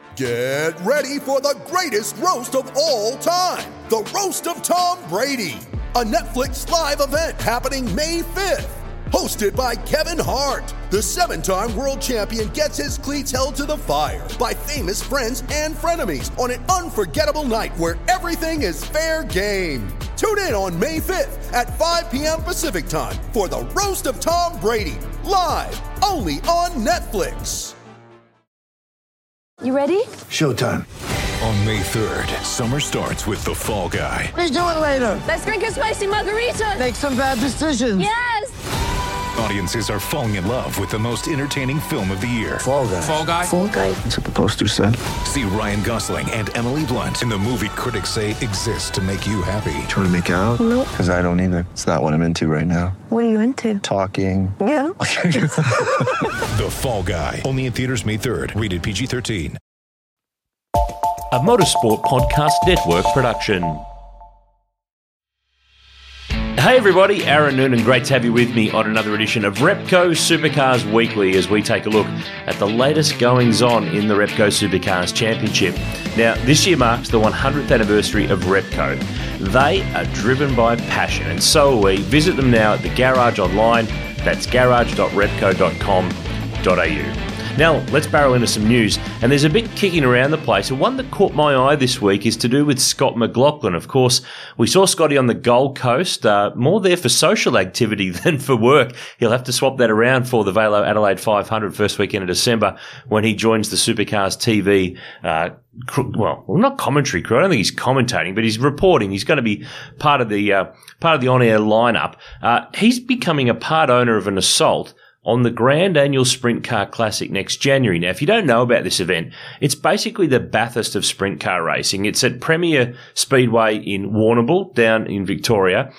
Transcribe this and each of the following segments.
Get ready for the greatest roast of all time, the Roast of Tom Brady, a Netflix live event happening May 5th. Hosted by Kevin Hart, the 7-time world champion gets his cleats held to the fire by famous friends and frenemies on an unforgettable night where everything is fair game. Tune in on May 5th at 5 p.m. Pacific time for the Roast of Tom Brady, live only on Netflix. You ready? Showtime. On May 3rd, summer starts with The Fall Guy. Let's do it later. Let's drink a spicy margarita. Make some bad decisions. Yes! Audiences are falling in love with the most entertaining film of the year. Fall Guy. Fall Guy? Fall guy. That's what the poster said. See Ryan Gosling and Emily Blunt in the movie critics say exists to make you happy. Trying to make it out? Nope. Because I don't either. It's not what I'm into right now. What are you into? Talking. Yeah. The Fall Guy. Only in theaters May 3rd. Rated PG-13. A Motorsport Podcast Network production. Hey everybody, Aaron Noonan, great to have you with me on another edition of Repco Supercars Weekly as we take a look at the latest goings-on in the Repco Supercars Championship. Now, this year marks the 100th anniversary of Repco. They are driven by passion, and so are we. Visit them now at the Garage online. That's garage.repco.com.au. Now, let's barrel into some news, and there's a bit kicking around the place, and one that caught my eye this week is to do with Scott McLaughlin. Of course, we saw Scotty on the Gold Coast, more there for social activity than for work. He'll have to swap that around for the Velo Adelaide 500 first weekend of December when he joins the Supercars TV well, not commentary crew. I don't think he's commentating, but he's reporting. He's going to be part of the on-air lineup. He's becoming a part owner of an Assault on the Grand Annual Sprint Car Classic next January. Now, if you don't know about this event, it's basically the Bathurst of sprint car racing. It's at Premier Speedway in Warrnambool, down in Victoria.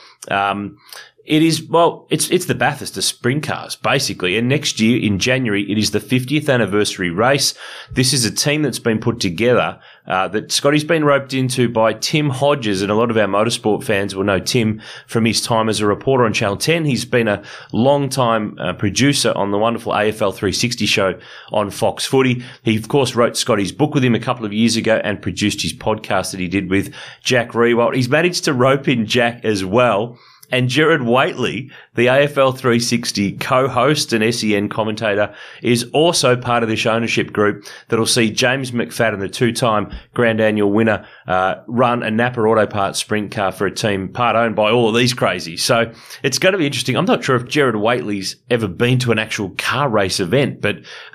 It is, well, it's the Bathurst of sprint cars, basically. And next year, in January, it is the 50th anniversary race. This is a team that's been put together that Scotty's been roped into by Tim Hodges, and a lot of our motorsport fans will know Tim from his time as a reporter on Channel 10. He's been a long-time producer on the wonderful AFL 360 show on Fox Footy. He, of course, wrote Scotty's book with him a couple of years ago and produced his podcast that he did with Jack Riewoldt. He's managed to rope in Jack as well. And Gerard Whateley, the AFL 360 co-host and SEN commentator, is also part of this ownership group that'll see James McFadden, the two-time Grand Annual winner, run a Napa Auto Parts sprint car for a team part owned by all of these crazies. So it's going to be interesting. I'm not sure if Gerard Whateley's ever been to an actual car race event, but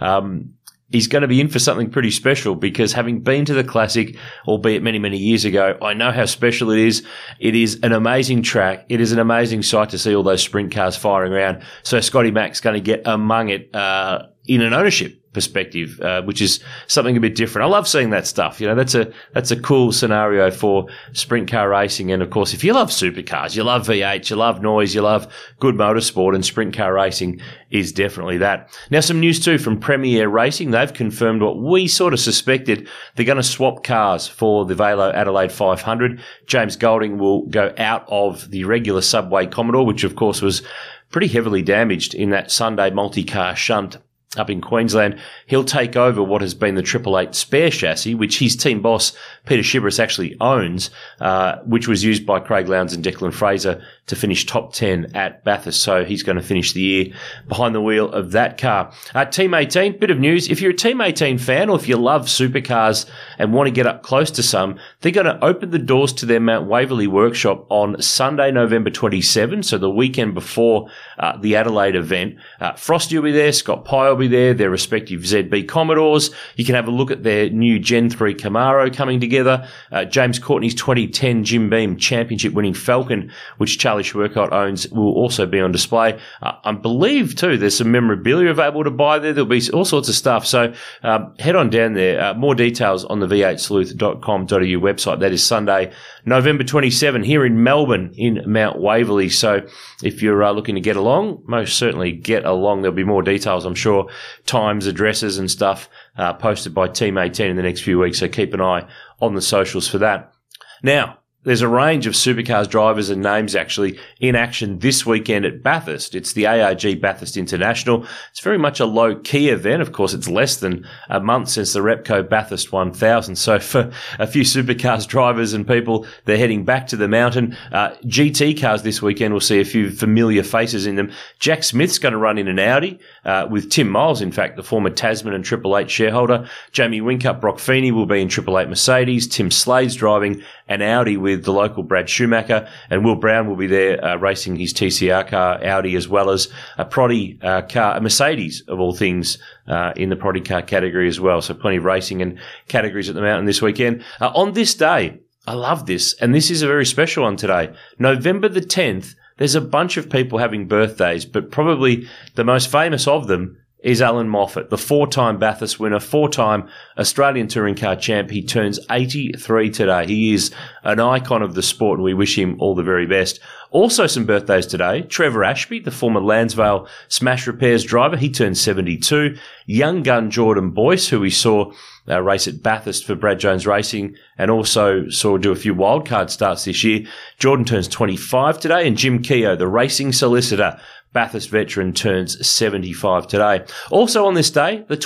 he's going to be in for something pretty special because having been to the Classic, albeit many, many years ago, I know how special it is. It is an amazing track. It is an amazing sight to see all those sprint cars firing around. So Scotty Mac's going to get among it in an ownership perspective, which is something a bit different. I love seeing that stuff. You know, that's a cool scenario for sprint car racing. And of course, if you love supercars, you love V8, you love noise, you love good motorsport, and sprint car racing is definitely that. Now, some news too from Premier Racing. They've confirmed what we sort of suspected. They're going to swap cars for the Velo Adelaide 500. James Golding will go out of the regular Subway Commodore, which of course was pretty heavily damaged in that Sunday multi-car shunt up in Queensland. He'll take over what has been the 888 spare chassis, which his team boss, Peter Shibris, actually owns, which was used by Craig Lowndes and Declan Fraser to finish top 10 at Bathurst. So he's going to finish the year behind the wheel of that car. Team 18, bit of news. If you're a Team 18 fan or if you love supercars and want to get up close to some, they're going to open the doors to their Mount Waverley workshop on Sunday, November 27, so the weekend before the Adelaide event. Frosty will be there, Scott Pye will be there, their respective ZB Commodores. You can have a look at their new Gen 3 Camaro coming together. James Courtney's 2010 Jim Beam championship-winning Falcon, which Charlie Schwerkott owns, will also be on display. I believe, too, there's some memorabilia available to buy there. There'll be all sorts of stuff. So head on down there. More details on the v8sleuth.com.au website. That is Sunday, November 27, here in Melbourne in Mount Waverley. So if you're looking to get along, most certainly get along. There'll be more details, I'm sure, times, addresses and stuff posted by Team 18 in the next few weeks. So keep an eye on the socials for that. Now, there's a range of supercars drivers and names actually in action this weekend at Bathurst. It's the ARG Bathurst International. It's very much a low-key event. Of course, it's less than a month since the Repco Bathurst 1000. So for a few supercars drivers and people, they're heading back to the mountain. GT cars this weekend will see a few familiar faces in them. Jack Smith's going to run in an Audi with Tim Miles, in fact, the former Tasman and Triple Eight shareholder. Jamie Whincup, Brock Feeney will be in Triple Eight Mercedes. Tim Slade's driving an Audi with the local Brad Schumacher, and Will Brown will be there racing his TCR car Audi, as well as a Proddy car, a Mercedes of all things, in the Proddy car category as well. So plenty of racing and categories at the mountain this weekend. On this day, I love this, and this is a very special one today. November the 10th, there's a bunch of people having birthdays, but probably the most famous of them is Alan Moffat, the 4-time Bathurst winner, 4-time Australian touring car champ. He turns 83 today. He is an icon of the sport, and we wish him all the very best. Also some birthdays today. Trevor Ashby, the former Landsvale Smash Repairs driver, he turned 72. Young gun Jordan Boyce, who we saw race at Bathurst for Brad Jones Racing and also saw do a few wildcard starts this year. Jordan turns 25 today, and Jim Keogh, the racing solicitor, Bathurst veteran, turns 75 today. Also on this day, the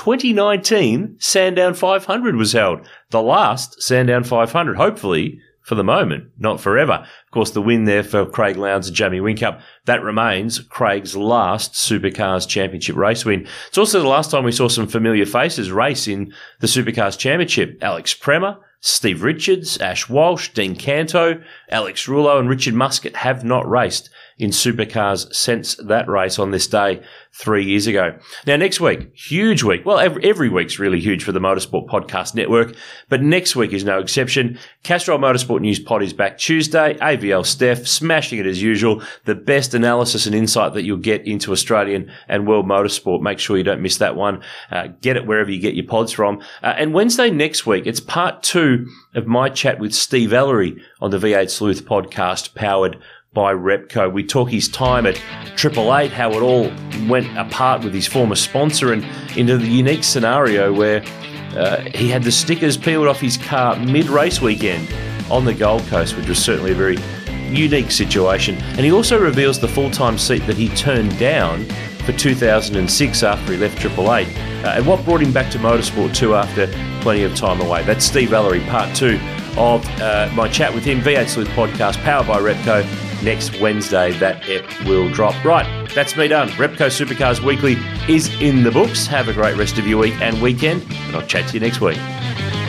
2019 Sandown 500 was held. The last Sandown 500, hopefully for the moment, not forever. Of course, the win there for Craig Lowndes and Jamie Whincup, that remains Craig's last Supercars Championship race win. It's also the last time we saw some familiar faces race in the Supercars Championship. Alex Premer, Steve Richards, Ash Walsh, Dean Canto, Alex Rouleau and Richard Muscat have not raced in supercars since that race on this day 3 years ago. Now, next week, huge week. Well, every week's really huge for the Motorsport Podcast Network, but next week is no exception. Castrol Motorsport News Pod is back Tuesday. AVL Steph smashing it as usual. The best analysis and insight that you'll get into Australian and world motorsport. Make sure you don't miss that one. Get it wherever you get your pods from. And Wednesday next week, it's part 2 of my chat with Steve Ellery on the V8 Sleuth podcast powered by Repco. We talk his time at Triple Eight, how it all went apart with his former sponsor, and into the unique scenario where he had the stickers peeled off his car mid-race weekend on the Gold Coast, which was certainly a very unique situation. And he also reveals the full-time seat that he turned down for 2006 after he left Triple Eight, and what brought him back to motorsport too after plenty of time away. That's Steve Ellery, part 2 of my chat with him, V8 Sleuth podcast powered by Repco. Next Wednesday, that ep will drop. Right, that's me done. Repco Supercars Weekly is in the books. Have a great rest of your week and weekend, and I'll chat to you next week.